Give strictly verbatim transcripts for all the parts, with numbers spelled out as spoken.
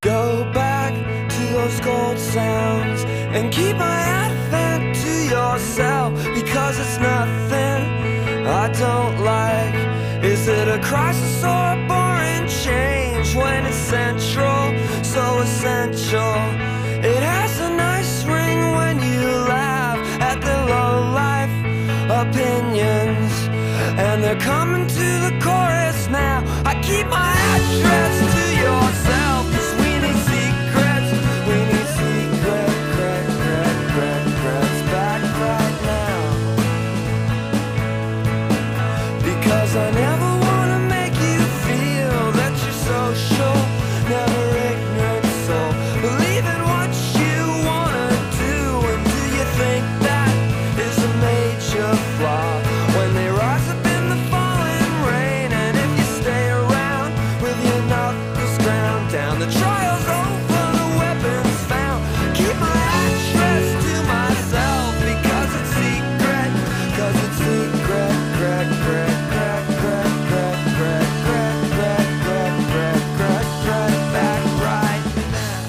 Go back to those gold sounds and keep my advent to yourself, because it's nothing I don't like. Is it a crisis or a boring change when it's central, so essential? It has a nice ring when you laugh at the low-life opinions, and they're coming to the chorus now. I keep my address to yourself, 'cause we need secrets, we need secret, crack, crack, crack, cracks back right now. Because I never wanna make you feel that you're social, never ignorant soul. Believe in what you wanna do, and do you think that is a major flaw? When they rise up in the falling rain, and if you stay around with your knuckles ground down, the trial's over, the weapons found. Keep my address to myself, because it's secret, 'cause it's secret, crack, crack, crack, crack, crack, crack, crack, crack, crack, crack, crack, crack, back right now.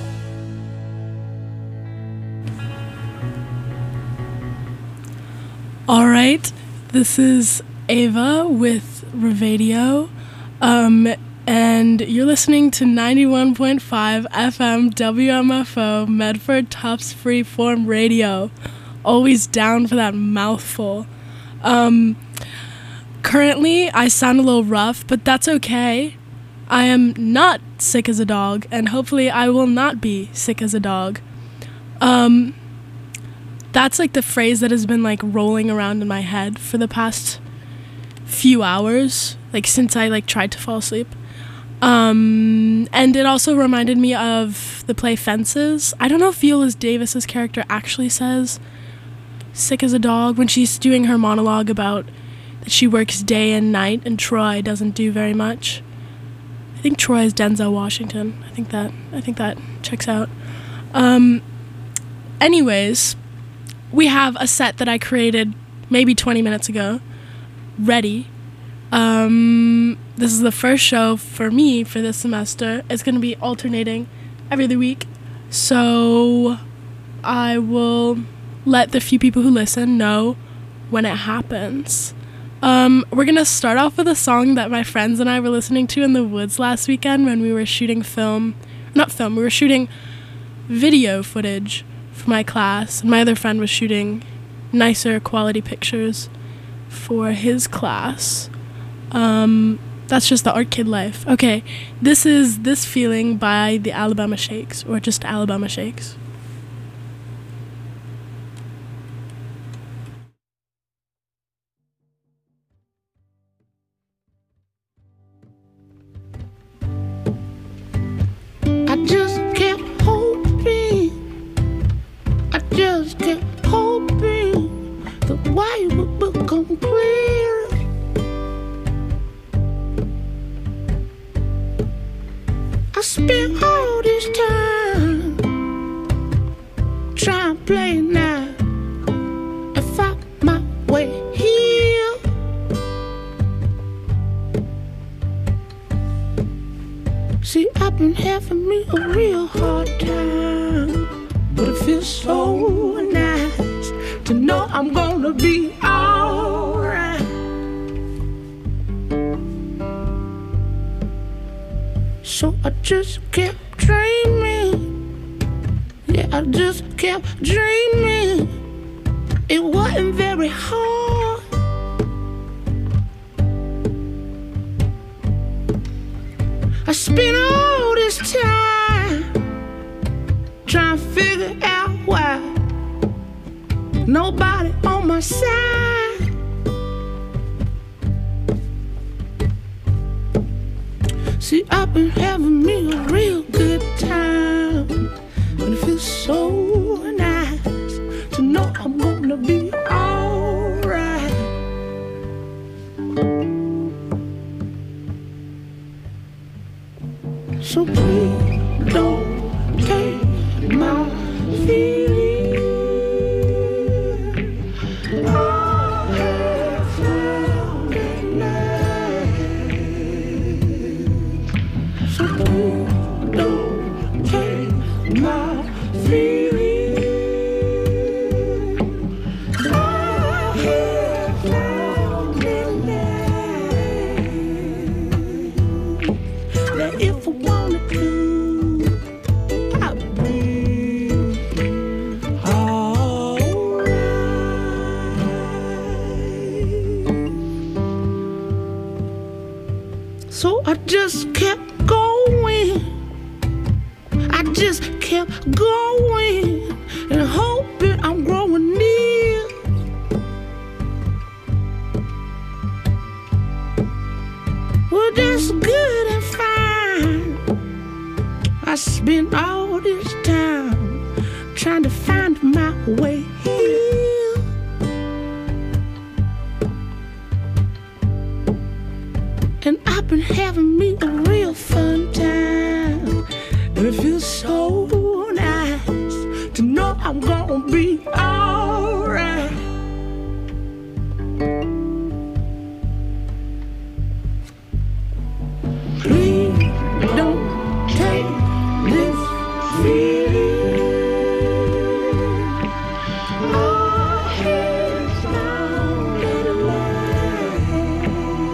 All right, this is Ava with Revadio, um, and you're listening to ninety-one point five F M W M F O Medford Tufts Freeform Radio. Always down for that mouthful. Um, currently, I sound a little rough, but that's okay. I am not sick as a dog, and hopefully I will not be sick as a dog. Um... That's like the phrase that has been like rolling around in my head for the past few hours, like since I like tried to fall asleep. Um, and it also reminded me of the play Fences. I don't know if Viola Davis's character actually says sick as a dog when she's doing her monologue about that she works day and night and Troy doesn't do very much. I think Troy is Denzel Washington. I think that I think that checks out. Um, anyways, we have a set that I created maybe twenty minutes ago, ready. Um, this is the first show for me for this semester. It's going to be alternating every other week. So I will let the few people who listen know when it happens. Um, we're going to start off with a song that my friends and I were listening to in the woods last weekend when we were shooting film. Not film, we were shooting video footage for my class, and my other friend was shooting nicer quality pictures for his class. Um, that's just the art kid life. Okay, this is This Feeling by the Alabama Shakes, or just Alabama Shakes. I just kept hoping, I just kept hoping the way would become clear. I spent all this time trying to play now and find my way here. See, I've been having me a real hard time, but it feels so nice to know I'm gonna be alright. So I just kept dreaming, yeah, I just kept dreaming. It wasn't very hard. I spent all this time trying to figure out why nobody on my side. See, I've been having me a real good time, but it feels so nice to know I'm gonna be alright. So please don't take my feelings. I have found at last. So just kept going and hoping I'm growing near. Well, that's good and fine. I spent all this time trying to find my way here. And I've been having me a real fun time. And it feels so nice to know I'm gonna be alright. Please don't take this feeling. Our heads down in line.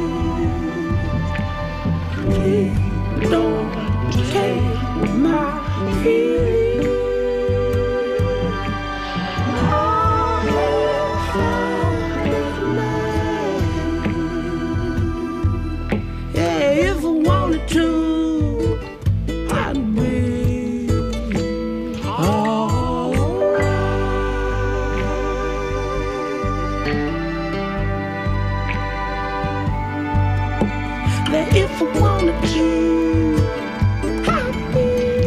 Please don't take my feeling. Our heads down in line. Yeah, if I wanted to, I'd be alright. That if I wanted to, I'd be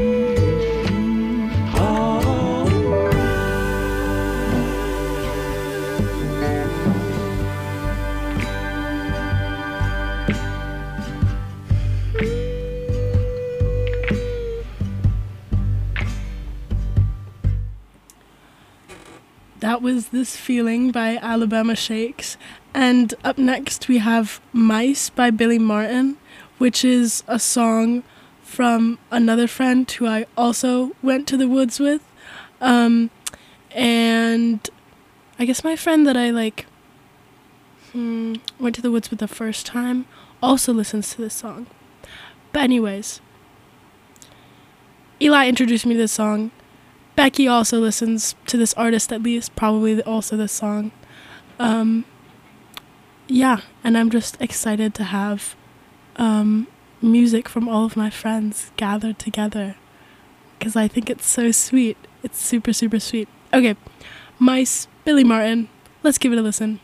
That was This Feeling by Alabama Shakes. And up next we have Mice by Billy Martin, which is a song from another friend who I also went to the woods with. Um, and I guess my friend that I like hmm, went to the woods with the first time also listens to this song. But anyways, Eli introduced me to this song. Becky also listens to this artist, at least, probably also this song. Um, yeah, and I'm just excited to have um, music from all of my friends gathered together, because I think it's so sweet. It's super, super sweet. Okay, Mice, Billy Martin, let's give it a listen.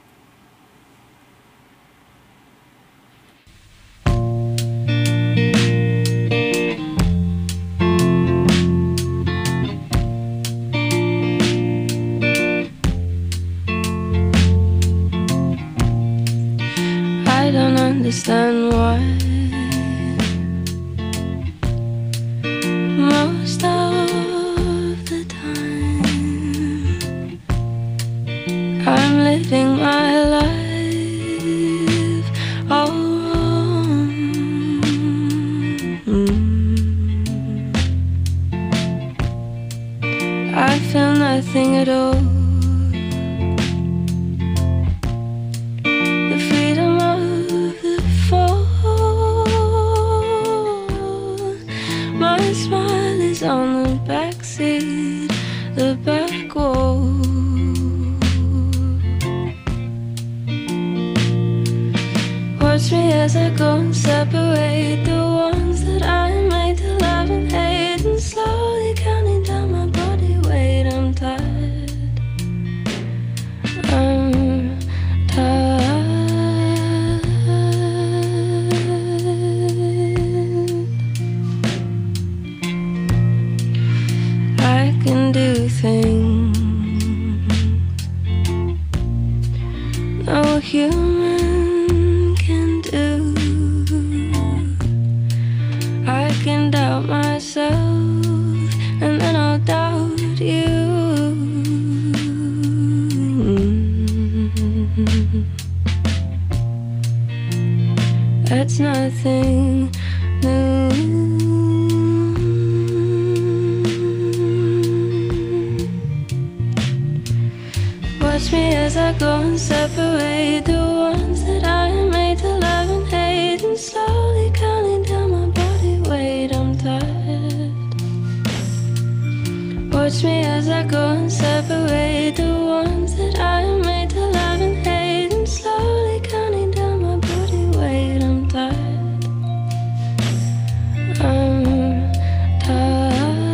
Understand why most of the time I'm living my life all wrong. I feel nothing at all. On the backseat, the back wall. Watch me as I go and separate the ones that I made to love and hate, and slowly counting down my body weight. I'm tired. I'm tired. Do things no human can do. I can doubt myself, and then I'll doubt you. That's nothing new. Watch me as I go and separate the ones that I made to love and hate, and slowly counting down my body weight. I'm tired. Watch me as I go and separate the ones that I made to love and hate, and slowly counting down my body weight. I'm tired. I'm tired.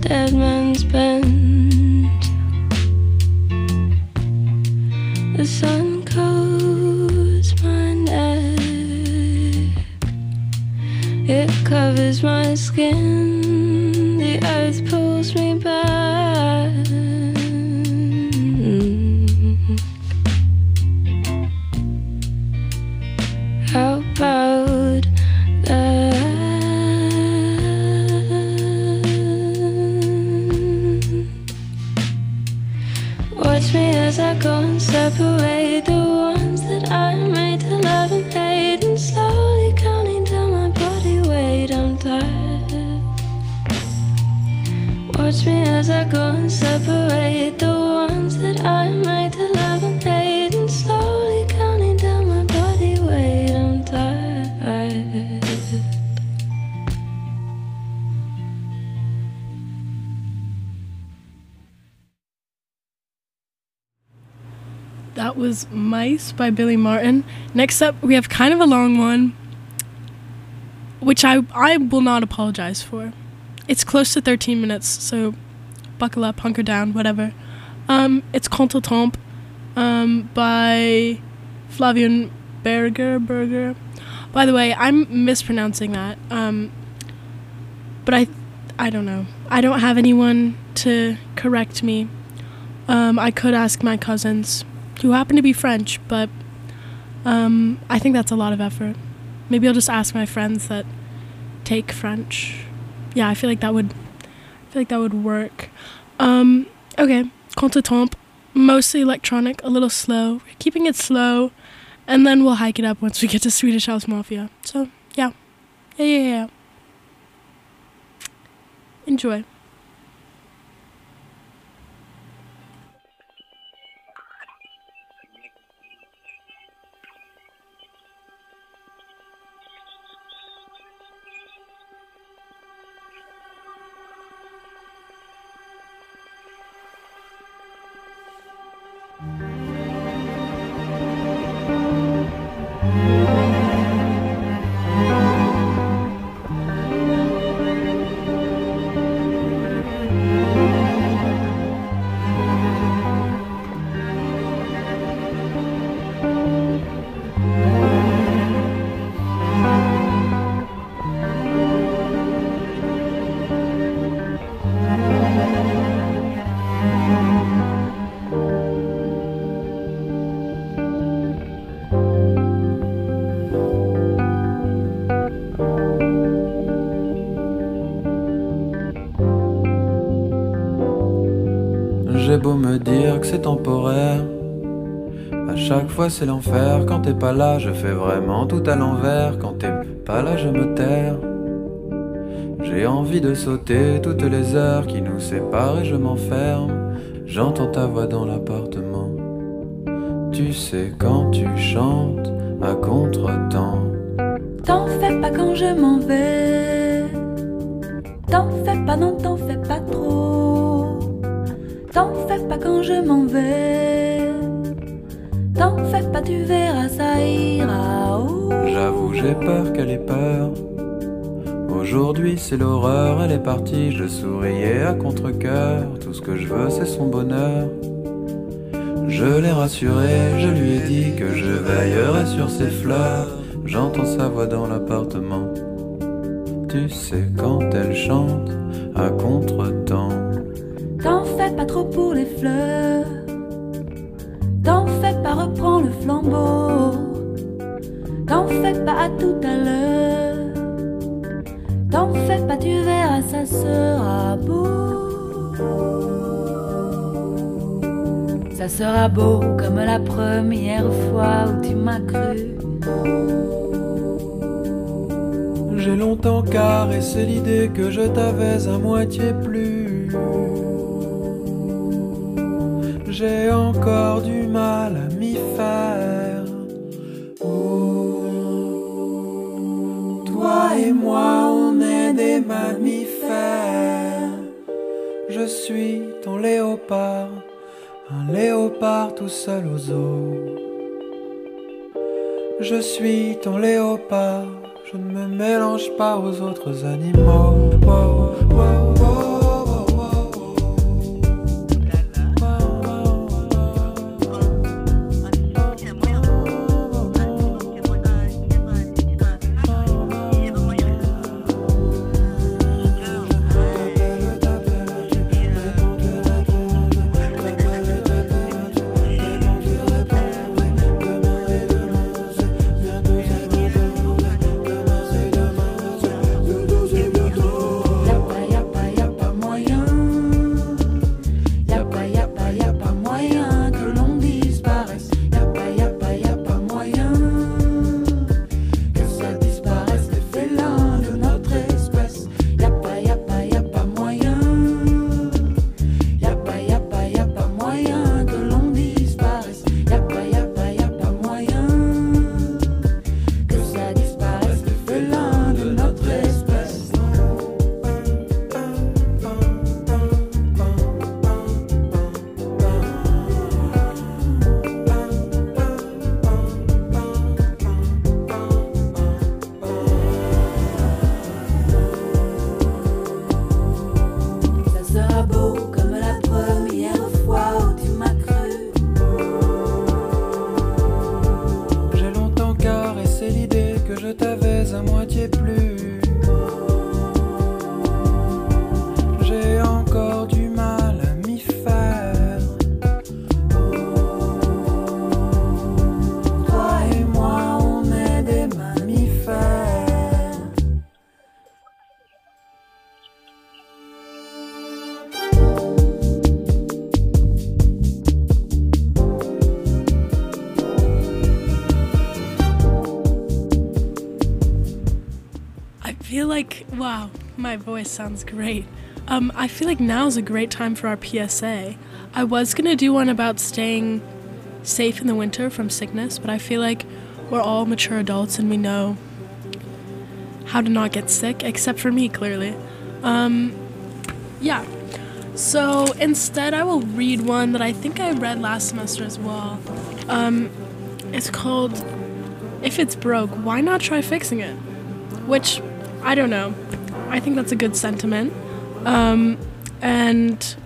dead man's bend. The sun coats my neck, it covers my skin, the earth pulls me back. How about that? Watch me as I go and separate the ones that I made to love and hate, and slowly counting down my body weight. I'm tired. Watch me as I go and separate the ones that I made to love and hate, and slowly counting down my body weight. I'm tired. That was Mice by Billy Martin. Next up, we have kind of a long one, which I, I will not apologize for. It's close to thirteen minutes, so buckle up, hunker down, whatever. Um, it's Contretemps um, by Flavien Berger. Berger. By the way, I'm mispronouncing that, um, but I, I don't know. I don't have anyone to correct me. Um, I could ask my cousins, who happen to be French, but um, I think that's a lot of effort. Maybe I'll just ask my friends that take French. Yeah, I feel like that would, I feel like that would work. Um, okay, Contretemps, mostly electronic, a little slow. We're keeping it slow, and then we'll hike it up once we get to Swedish House Mafia. So yeah, yeah, yeah, yeah. Enjoy. J'ai beau me dire que c'est temporaire, à chaque fois c'est l'enfer. Quand t'es pas là, je fais vraiment tout à l'envers. Quand t'es pas là, je me terre. J'ai envie de sauter toutes les heures qui nous séparent et je m'enferme. J'entends ta voix dans l'appartement. Tu sais quand tu chantes à contre-temps. T'en fais pas quand je m'en vais. T'en fais pas, non t'en fais pas trop. T'en fais pas quand je m'en vais. T'en fais pas, tu verras, ça ira. Oh. J'avoue j'ai peur qu'elle ait peur. Aujourd'hui c'est l'horreur, elle est partie. Je souriais à contre-cœur. Tout ce que je veux c'est son bonheur. Je l'ai rassuré, je lui ai dit que je veillerai sur ses fleurs. J'entends sa voix dans l'appartement. Tu sais quand elle chante à contre-temps. T'en fais pas trop pour les fleurs. T'en fais pas, reprends le flambeau. T'en fais pas, à tout à l'heure. T'en fais pas, tu verras, ça sera beau. Ça sera beau comme la première fois où tu m'as cru. J'ai longtemps caressé l'idée que je t'avais à moitié plu. J'ai encore du mal à m'y faire. Oh. Toi et moi, on est des mammifères. Je suis ton léopard, un léopard tout seul aux eaux. Je suis ton léopard, je ne me mélange pas aux autres animaux. Oh, oh, oh, oh, oh. feel like, wow, my voice sounds great. Um, I feel like now's a great time for our P S A. I was gonna do one about staying safe in the winter from sickness, but I feel like we're all mature adults and we know how to not get sick, except for me, clearly. Um, yeah. So instead, I will read one that I think I read last semester as well. Um, it's called If It's Broke, Why Not Try Fixing It? Which, I don't know. I think that's a good sentiment. Um, and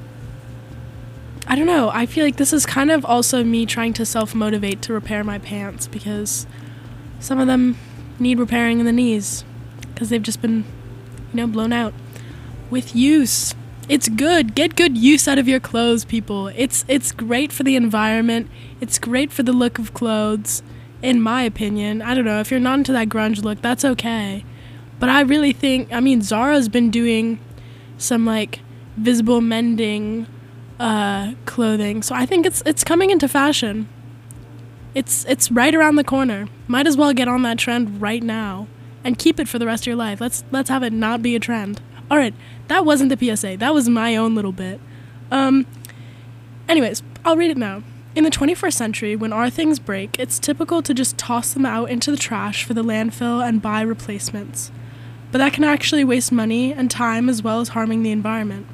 I don't know. I feel like this is kind of also me trying to self-motivate to repair my pants because some of them need repairing in the knees because they've just been, you know, blown out. With use. It's good. Get good use out of your clothes, people. It's it's great for the environment. It's great for the look of clothes, in my opinion. I don't know. If you're not into that grunge look, that's okay. But I really think, I mean, Zara's been doing some, like, visible mending uh, clothing. So I think it's it's coming into fashion. It's it's right around the corner. Might as well get on that trend right now and keep it for the rest of your life. Let's let's have it not be a trend. All right, that wasn't the P S A. That was my own little bit. Um, anyways, I'll read it now. In the twenty-first century, when our things break, it's typical to just toss them out into the trash for the landfill and buy replacements. But that can actually waste money and time as well as harming the environment.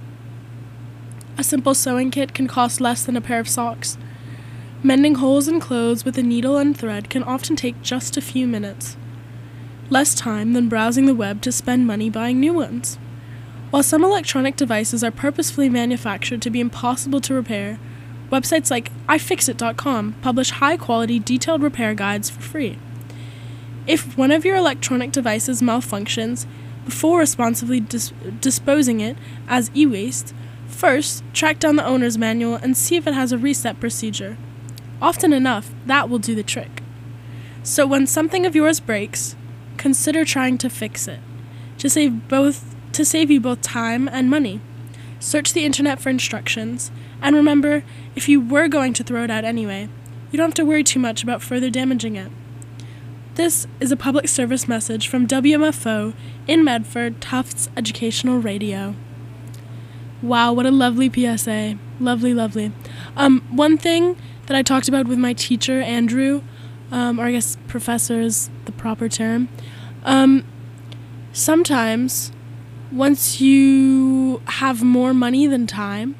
A simple sewing kit can cost less than a pair of socks. Mending holes in clothes with a needle and thread can often take just a few minutes. Less time than browsing the web to spend money buying new ones. While some electronic devices are purposefully manufactured to be impossible to repair, websites like i fix it dot com publish high-quality, detailed repair guides for free. If one of your electronic devices malfunctions, before responsibly dis- disposing it as e-waste, first track down the owner's manual and see if it has a reset procedure. Often enough, that will do the trick. So when something of yours breaks, consider trying to fix it, to save both to save you both time and money. Search the internet for instructions, and remember, if you were going to throw it out anyway, you don't have to worry too much about further damaging it. This is a public service message from W M F O in Medford, Tufts Educational Radio. Wow, what a lovely P S A. Lovely, lovely. Um, one thing that I talked about with my teacher, Andrew, um, or I guess professor is the proper term, um, sometimes once you have more money than time,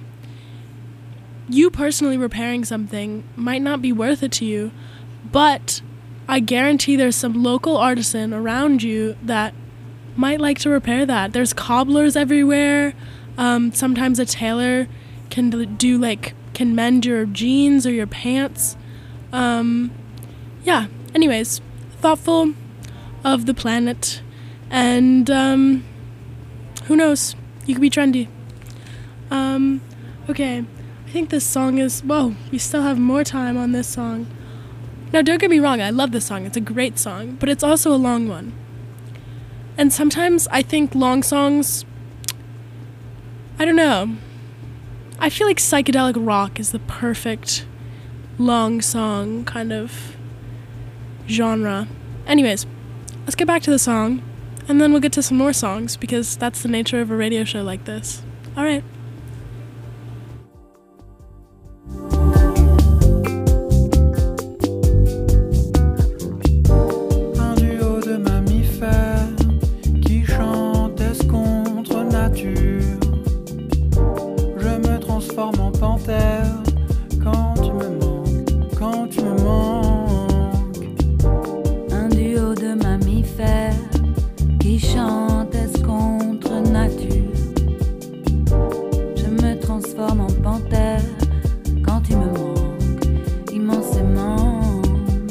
you personally repairing something might not be worth it to you, but I guarantee there's some local artisan around you that might like to repair that. There's cobblers everywhere. Um, sometimes a tailor can do like can mend your jeans or your pants. Um, yeah. Anyways, thoughtful of the planet, and um, who knows? You could be trendy. Um, okay. I think this song is. Whoa, we still have more time on this song. Now, don't get me wrong. I love this song. It's a great song, but it's also a long one. And sometimes I think long songs. I don't know. I feel like psychedelic rock is the perfect long song kind of genre. Anyways, let's get back to the song, and then we'll get to some more songs, because that's the nature of a radio show like this. All right. Un duo de mammifères qui chantent contre nature. Je me transforme en panthère quand tu me manques, quand tu me manques. Un duo de mammifères qui chantent contre nature. Je me transforme en panthère quand tu me manques immensément.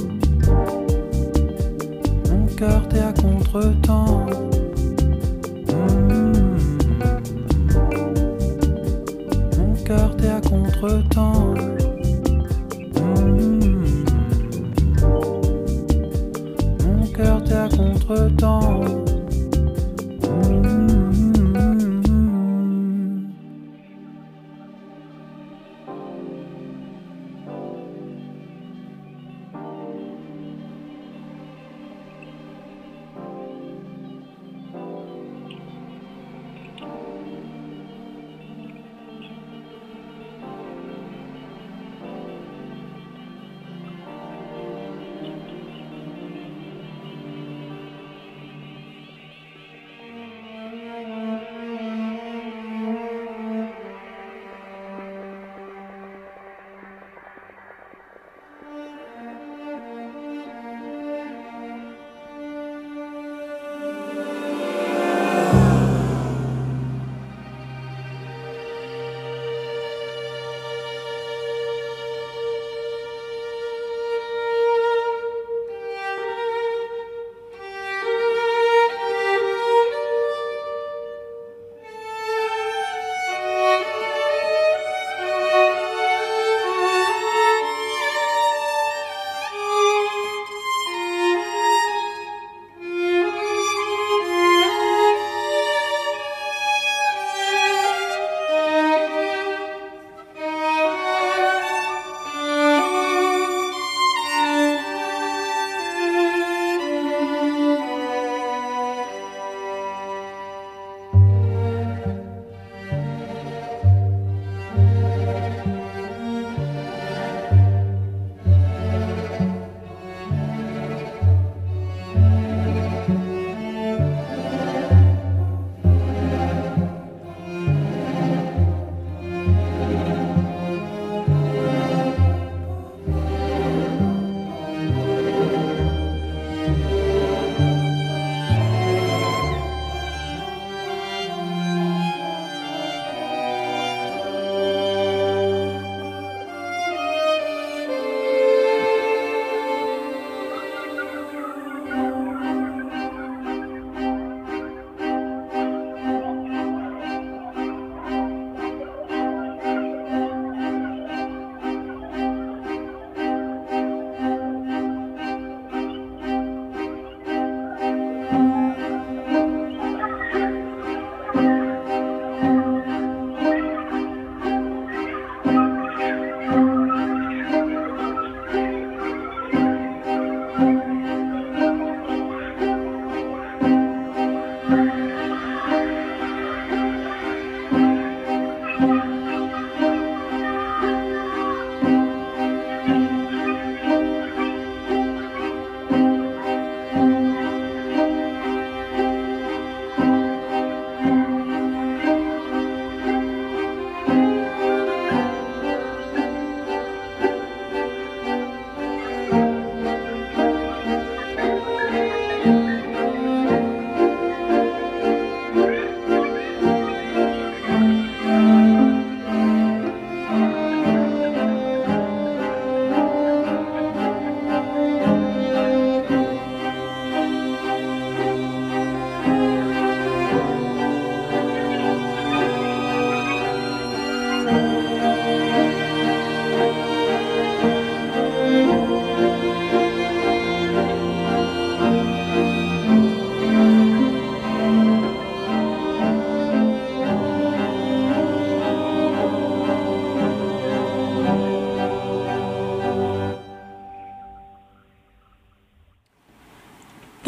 Mon cœur t'est à contre-temps. Mmh. Mon cœur t'est à contre-temps. Mmh. Mon cœur t'est à contre-temps. Mmh.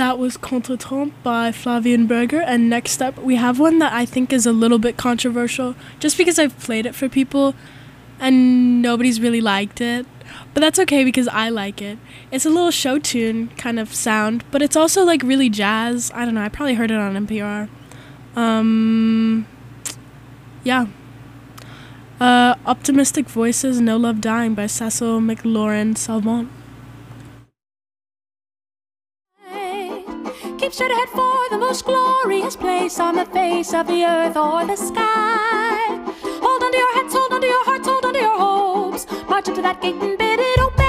That was Contretemps by Flavien Berger, and next up we have one that I think is a little bit controversial, just because I've played it for people and nobody's really liked it. But that's okay because I like it. It's a little show tune kind of sound, but it's also like really jazz. I don't know, I probably heard it on N P R. Um, yeah. Uh, Optimistic Voices, No Love Dying by Cecil McLaurin Salvant. Keep straight ahead for the most glorious place on the face of the earth or the sky. Hold on to your heads, hold on to your hearts, hold on to your hopes. March up to that gate and bid it open.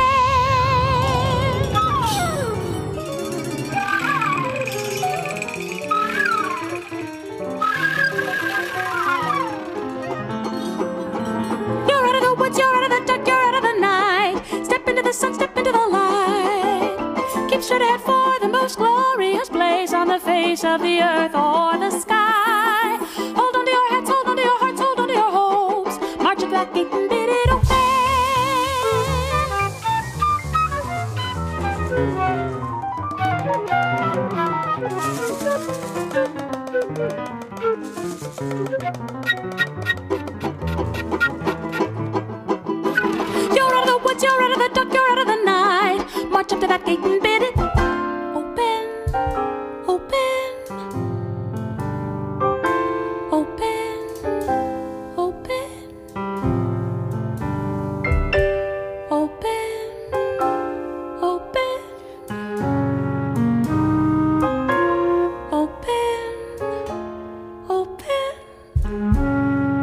You're out of the woods, you're out of the dark, you're out of the night. Step into the sun, step into the light. Keep straight ahead for the most glorious place on the face of the earth or the sky. Hold on to your heads, hold on to your hearts, hold on to your hopes. March up that gate and bid it open. You're out of the woods, you're out of the dark, you're out of the night. March up to that gate and bid it open, open, open, open, open, open, open, open.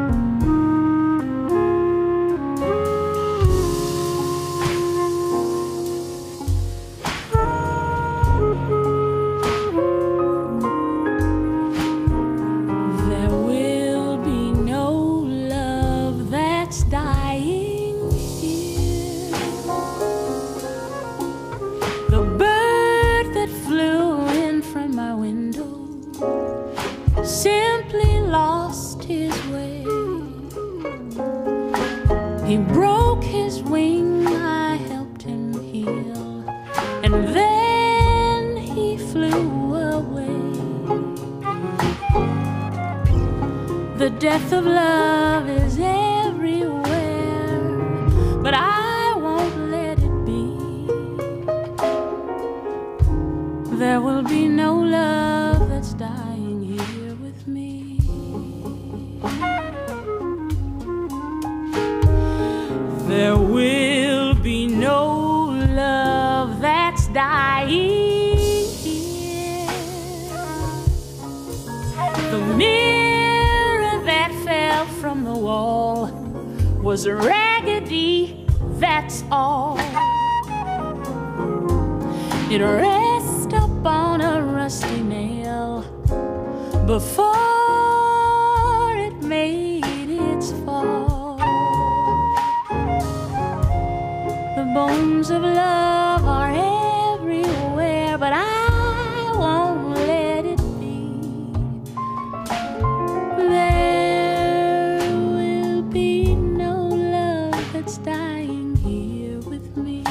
Simply lost his way. He broke his wing, I helped him heal, and then he flew away. The death of love is everywhere, but I won't let it be. There will be no love that's dying here with me. There will be no love that's dying here. The mirror that fell from the wall was raggedy, that's all. It rests upon a rusty nail before it made its fall. The bones of love are everywhere, but I won't let it be. There will be no love that's dying here with me.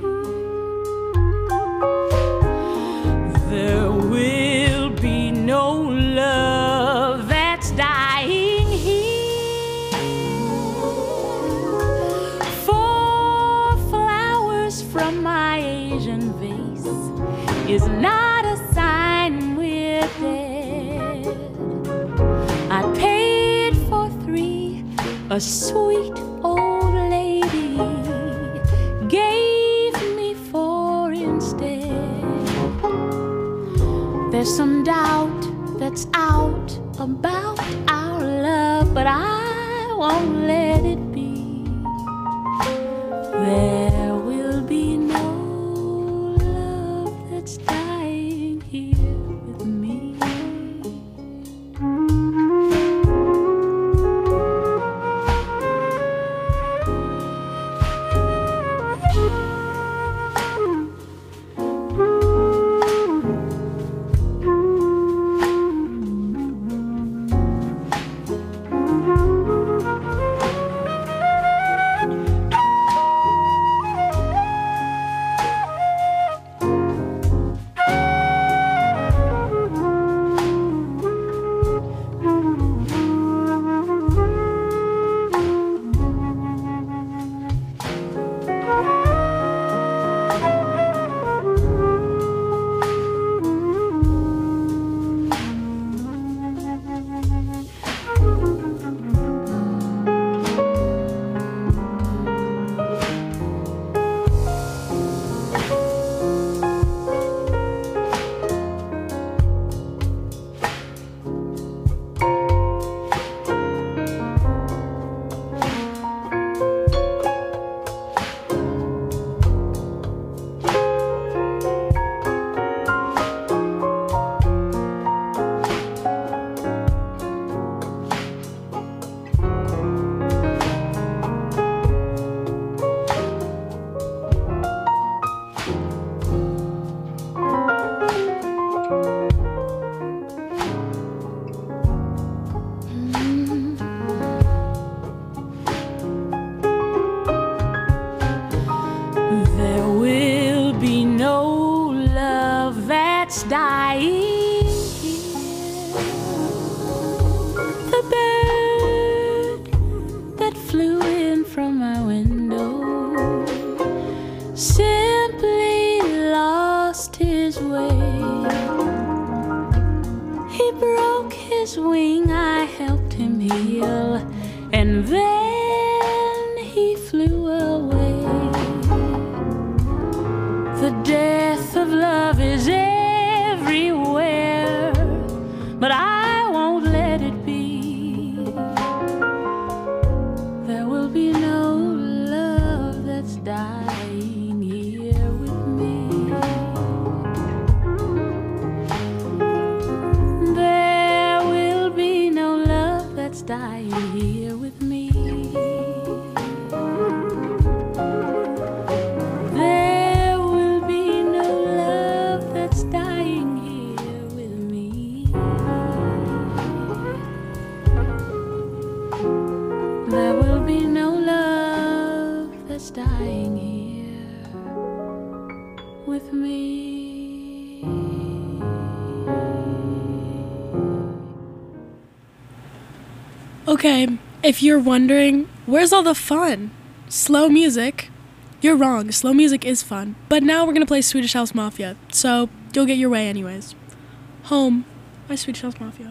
There will be no love that's dying here. Four flowers from my Asian vase is not a sign we're dead. I paid for three, a sweet old lady gave me four instead. There's some doubt that's out about our love, but I won't let it be. There will be no love that's dying here with me. that's dying here. The bird that flew in from my window simply lost his way. He broke his wing, I helped him heal, and then he flew away. The death of love is everywhere, but I won't let it be. There will be no love that's dying here with me. There will be no love that's dying here with me. There will be no love that's dying here with me. There will be no love that's dying here with me. Okay, if you're wondering, where's all the fun? Slow music? You're wrong, slow music is fun. But now we're gonna play Swedish House Mafia, so you'll get your way anyways. Home by Swedish House Mafia.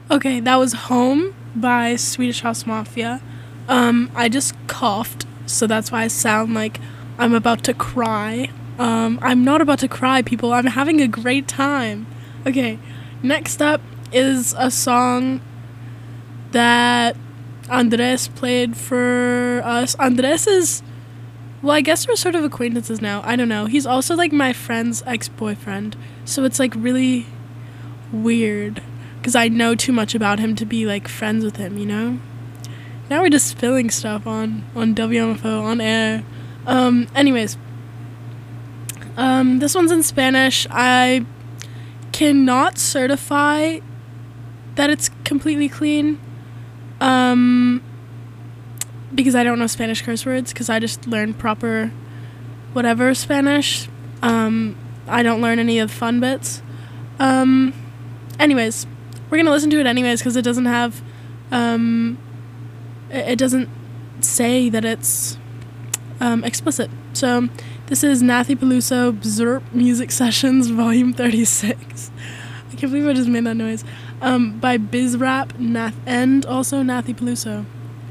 Okay, that was Home by Swedish House Mafia. Um, I just coughed, so that's why I sound like I'm about to cry. Um, I'm not about to cry, people. I'm having a great time. Okay, next up is a song that Andres played for us. Andres is, well, I guess we're sort of acquaintances now. I don't know. He's also like my friend's ex-boyfriend, so it's like really weird because I know too much about him to be like friends with him, you know? Now we're just spilling stuff on, on W M F O, on air. Um, anyways, um, this one's in Spanish. I cannot certify that it's completely clean, um, because I don't know Spanish curse words, because I just learned proper whatever Spanish. Um, I don't learn any of the fun bits. Um, anyways, we're gonna listen to it anyways, because it doesn't have, um, it, it doesn't say that it's um, explicit. So this is Nathy Peluso Bzurp Music Sessions Volume thirty-six. I can't believe I just made that noise. Um, by Bizrap Nath and also Nathy Peluso.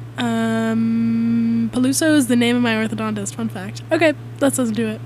Um, Peluso is the name of my orthodontist, fun fact. Okay, let's listen to it.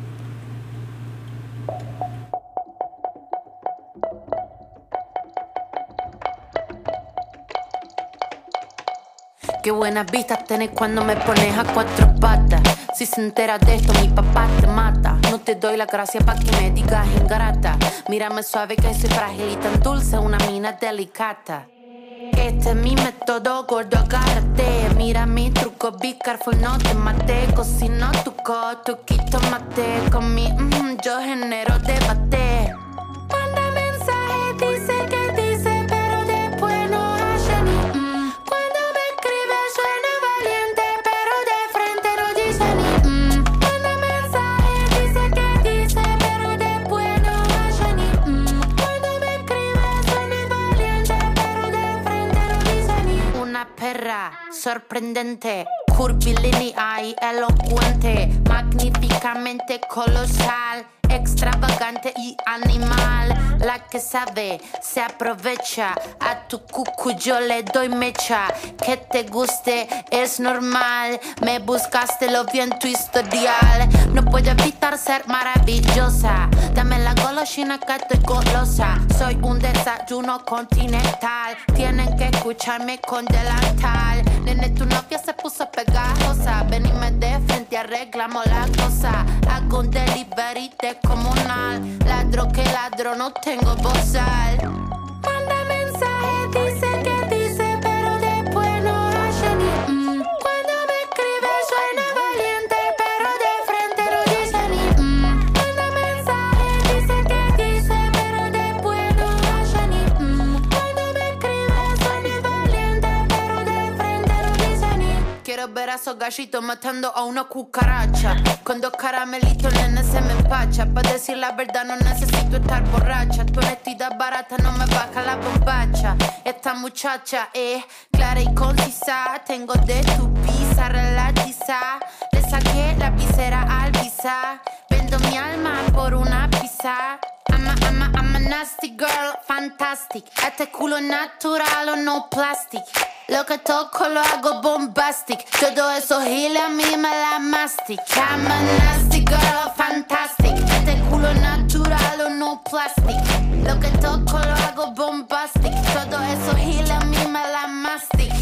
Qué buenas vistas tenés cuando me pones a cuatro patas. Si se entera de esto, mi papá te mata. No te doy la gracia pa' que me digas ingrata. Mírame suave que soy frágil y tan dulce, una mina delicata. Este es mi método, gordo, agárrate. Mira mi truco, be careful, no te mate. Cocino tu coto, quito mate. Con mi mm, yo genero debate. Manda mensaje, dice que dice, pero después no hace ni mm. Cuando me escribe suena valiente, pero de frente no dice ni mm. Manda mensaje, dice que dice, pero después no hace ni mm. Cuando me escribe suena valiente, pero de frente no dice ni. Una perra sorprendente, curvilínea y elocuente, magníficamente colosal, extravagante y animal. La que sabe se aprovecha, a tu cucu yo le doy mecha. Que te guste es normal, me buscaste, lo vi en tu historial. No puedo evitar ser maravillosa, dame la golosina que estoy golosa. Soy un desayuno continental, tienen que escucharme con delantal. Nene, tu novia se puso pegajosa, venime de frente, arreglamos la cosa. Hago un delivery descomunal, ladro que ladro, no tengo bozal. Manda mensaje, dice que dice, pero después no hace ni mm. Cuando me escribe suena valiente, pero de frente no dice ni mm. Manda mensaje, dice que dice, pero después no hace ni mm. Cuando me escribe suena valiente, pero de frente no dice ni. Quiero ver a esos gallitos matando a una cucaracha. Con dos caramelitos, nene, se me empacha. Pa' decir la verdad no necesito estar borracha. Tu honestidad barata no me baja la bombacha. Esta muchacha es clara y concisa. Tengo de tu pizza relatiza. Le saqué la visera al visa. Vendo mi alma por una pizza. I'm a, I'm a, I'm a nasty girl, fantastic. Este culo es natural o no plastic. Lo que toco lo hago bombastic. Todo eso giles a mí me la mastic. I'm a nasty girl, fantastic. Este culo es natural o no plastic. Lo que toco lo hago bombastic. Todo eso giles a mí me la mastic.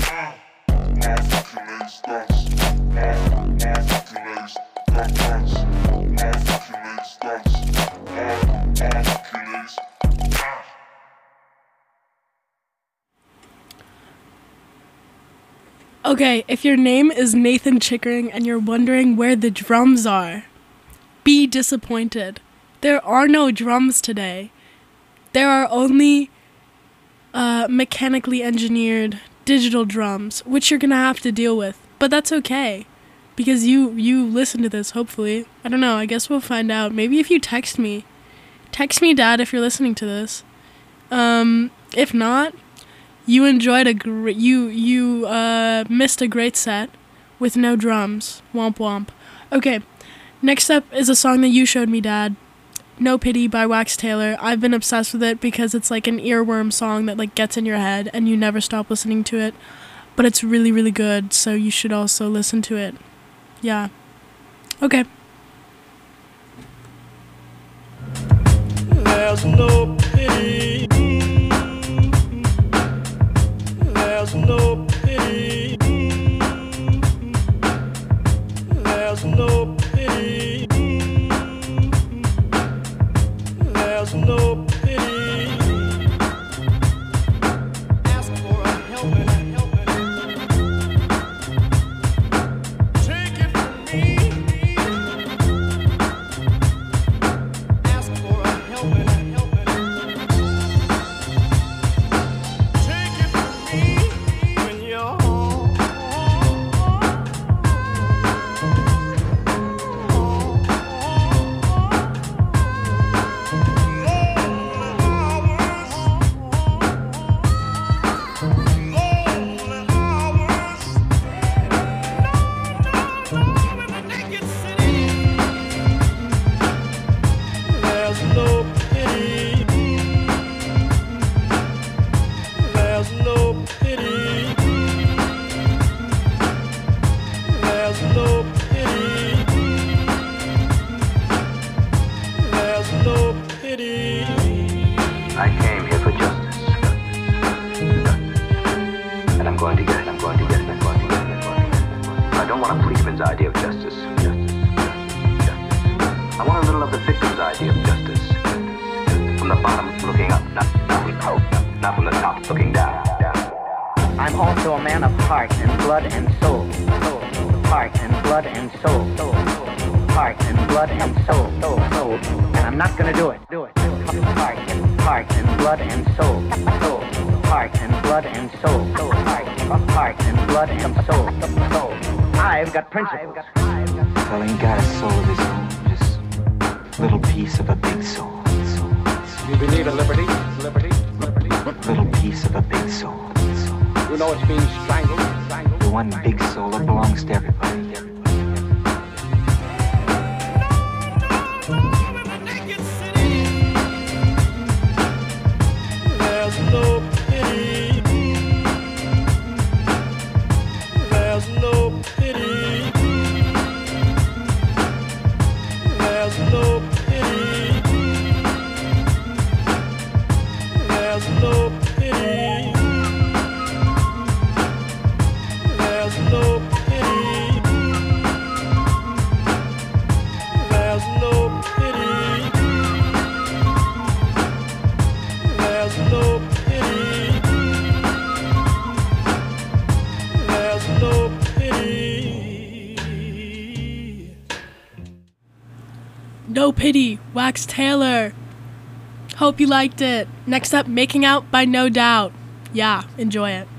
Okay, if your name is Nathan Chickering and you're wondering where the drums are, be disappointed. There are no drums today. There are only uh, mechanically engineered digital drums, which you're gonna have to deal with. But that's okay, because you you listen to this, hopefully. I don't know, I guess we'll find out. Maybe if you text me. Text me, Dad, if you're listening to this. Um, if not, you enjoyed a great, you, you, uh, missed a great set with no drums. Womp womp. Okay, next up is a song that you showed me, Dad. No Pity by Wax Taylor. I've been obsessed with it because it's like an earworm song that like gets in your head and you never stop listening to it. But it's really, really good, so you should also listen to it. Yeah. Okay. There's no pity. There's no pity. There's no pity. There's no pity. Ask for a helping, a helping. Take it from me. Ask for a helping, a helping. Take it from me when you're home. There's no pity. There's no pity. There's no pity. There's no pity. I came here for justice. And I'm going to get it, I'm going to get it, I'm going to get it, I'm going to get it. I don't want a policeman's idea of justice. Justice. Justice. I want a little of the victim's idea of justice. From the bottom looking up, not, not, not from the top looking down. down. I'm also a man of heart and blood and soul. soul. Heart and blood and soul. soul. Heart and blood and soul. soul. soul. And I'm not gonna do it. Do it. Heart and heart and blood and soul. soul. Heart and blood and soul. soul. Heart, heart and blood and soul. soul. I've got principles. Well, he got a soul of his own, just a little piece of a big soul. You believe in liberty? Liberty? Liberty? Little piece of a big soul. You know it's being strangled? Strangled? The one big soul that belongs to everybody. There's no pity. There's no pity. There's no pity. There's no pity. There's no pity. There's no pity. There's no pity. There's no pity. No Pity, Wax Taylor. Hope you liked it. Next up, Making Out by No Doubt. Yeah, enjoy it.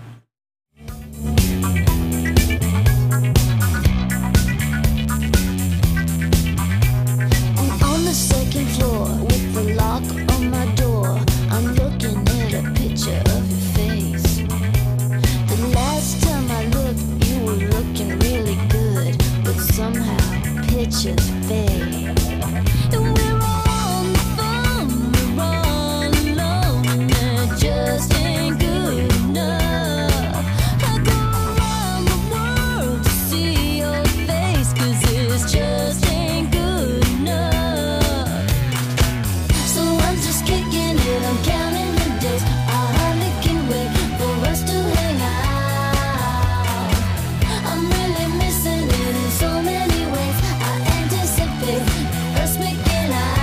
I'm on the second floor with the lock on my door. I'm looking at a picture of your face. The last time I looked, you were looking really good, but somehow pictures fade. And we're on the phone, we're all alone, and it just ain't good enough. I go around the world to see your face, 'cause it's just ain't good enough. So I'm just kicking it, I'm counting the days. I hardly can wait for us to hang out. I'm really missing it in so many ways. I anticipate us making out.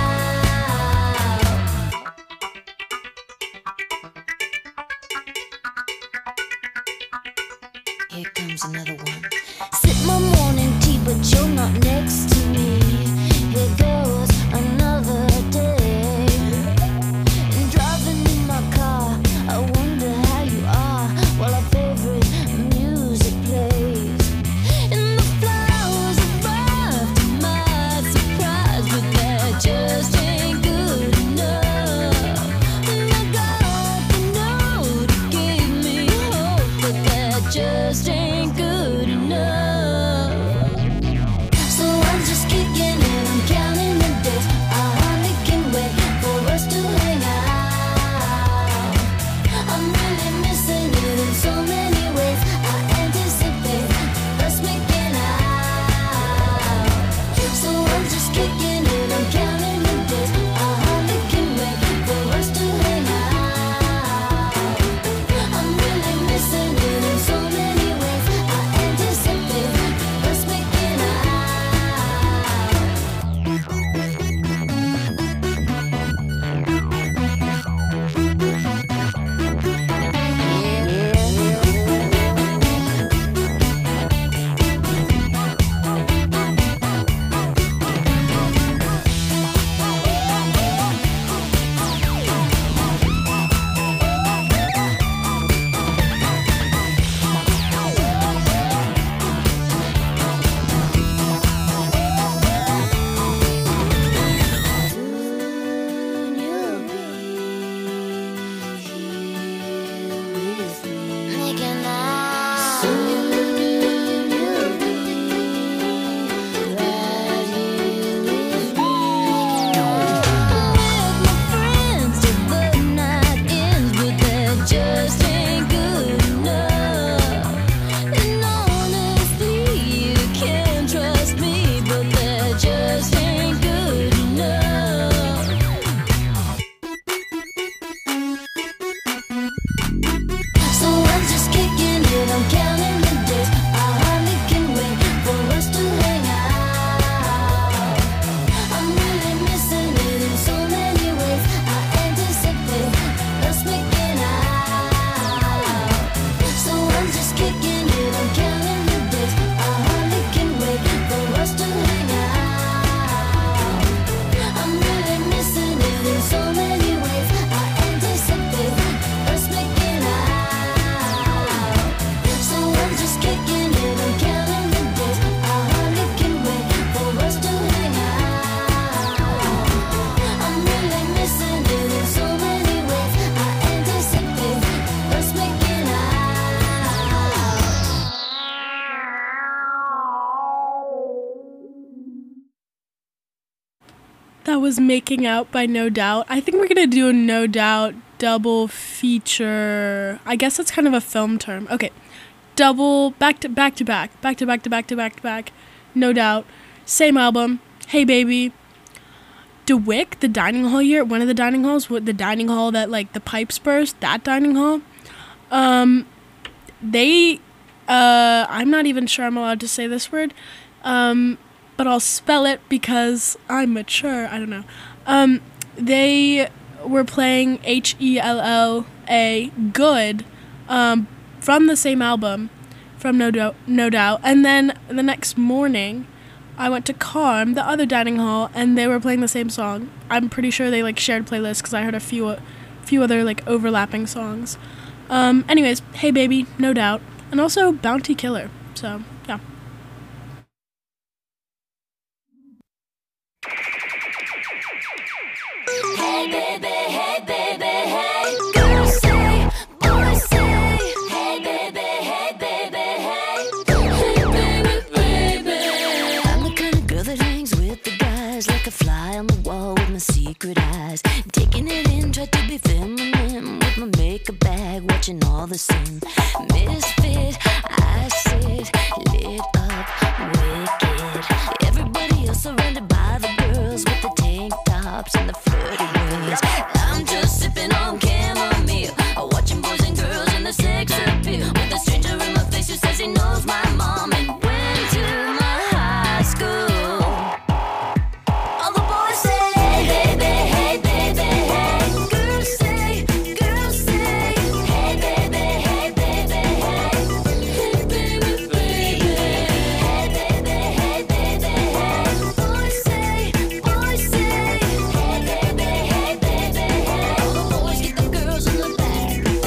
Here comes another one. Sip my morning tea, but you're not next to me. Here goes another day. And driving in my car, I wonder how you are while our favorite music plays. And the flowers arrive to my surprise, but that just ain't good enough. And I got the note, it gave me hope, but that just ain't good enough. So That was Making Out by No Doubt. I think we're going to do a No Doubt double feature. I guess that's kind of a film term. Okay. Double, back to back to back, back to back to back to back to back. No Doubt. Same album. Hey Baby. DeWick, the dining hall here, one of the dining halls, with the dining hall that like the pipes burst, that dining hall. Um, they, uh, I'm not even sure I'm allowed to say this word. Um, but I'll spell it because I'm mature. I don't know. Um, they were playing H E L L A, Good, um, from the same album, from No Doubt, No Doubt. And then the next morning, I went to Carm, the other dining hall, and they were playing the same song. I'm pretty sure they like shared playlists because I heard a few, a few other like overlapping songs. Um, anyways, Hey Baby, No Doubt, and also Bounty Killer. So yeah. Hey baby, hey baby, hey. Girls say, boys say. Hey baby, hey baby, hey. Hey baby, baby. I'm the kind of girl that hangs with the guys, like a fly on the wall with my secret eyes. Taking it in, try to be feminine with my makeup bag, watching all the sin. Misfit, I sit lit up, wicked. Everybody else surrounded by the girls with the tank tops and the flirty words. I'm just sipping on chamomile, watching boys and girls and the sex appeal. With a stranger in my face who says he knows my mom and went to my high school. All the boys say, hey baby, hey baby, hey. Girls say, girls say, hey baby, hey baby, hey. Hey baby, baby. Hey baby, hey baby, hey. Boys say, boys say, hey baby, hey baby, hey. All the boys get the girls in the back.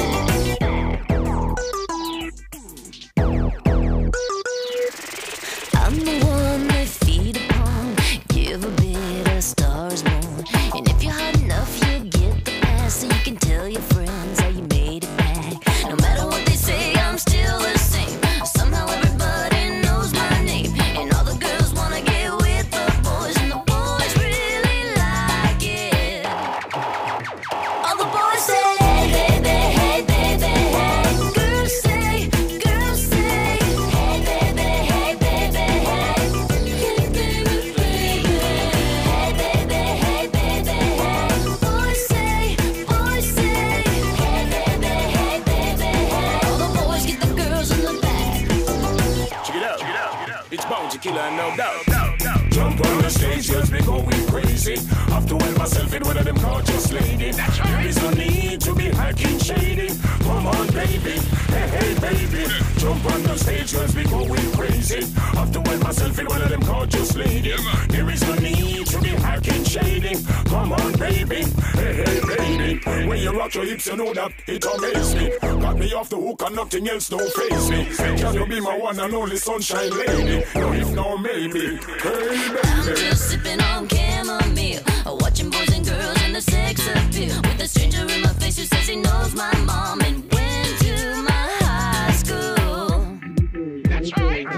I'm the one they feed upon, give a bit of stars more. And if you're hot enough, you'll get the pass, so you can tell your friends how you made it back. No matter what they say, I'm still the same. Somehow everybody knows my name, and all the girls wanna get with the boys, and the boys really like it. All the boys say, hey baby, hey baby, hey. Girls say, girls say, hey baby, hey baby, hey. Hey baby, baby. Hey baby, hey baby, hey. Boys say, boys say, hey baby, hey baby, hey. All the boys get the girls in the back. Check it out, check it out, check it out. It's Bounty Killer, no doubt. Jump on the stage, girls be going crazy. Have to help myself in one of them gorgeous ladies. There is no need to be hacking shady. Come on, baby, hey, hey, baby. Jump on the stage, girls be going crazy. Have to help myself in one of them gorgeous ladies. There is no need to be hacking shady. Come on, baby, hey, hey, baby. When you rock your hips, you know that it amazes me. Got me off the hook and nothing else don't face me. Can you be my one and only sunshine lady? No, if no, maybe. Hey, I'm baby. just sipping on chamomile, watching boys and girls and the sex appeal. With a stranger in my face who says he knows my mom and went to my high school. That's right.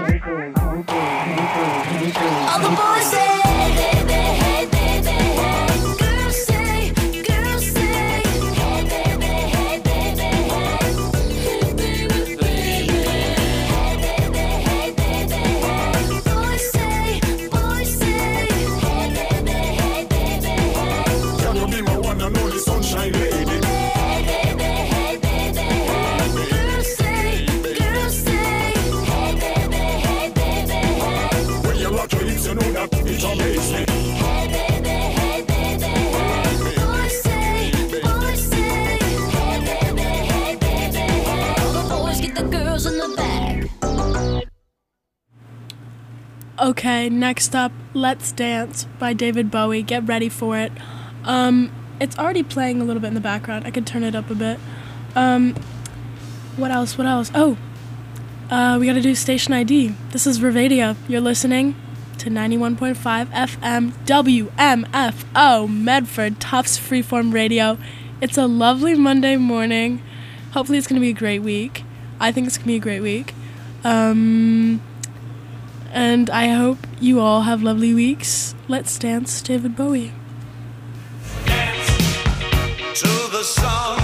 All the boys say, hey baby, hey baby, hey. Girls say, girls say, hey baby, hey baby, hey. Hey baby, baby. Hey baby, hey baby, hey. Boys say, boys say, hey baby, hey baby, hey. Can you be my one and only sunshine lady? Hey baby, hey baby, hey. Girls say, girls say, hey baby, hey baby, hey. When you rock your hips, you know that it amazes me. Hey baby, hey baby, hey. Boys say, boys say, hey baby, hey baby, hey. All the boys get the girls in the back. Okay, next up, Let's Dance by David Bowie. Get ready for it. Um, it's already playing a little bit in the background. I could turn it up a bit. Um, what else? What else? Oh, uh, we gotta do station I D. This is Revadia. You're listening to ninety-one point five F M W M F O Medford Tufts Freeform Radio. It's a lovely Monday morning. Hopefully it's gonna be a great week. I think it's gonna be a great week. Um, and I hope you all have lovely weeks. Let's Dance, David Bowie. to the song.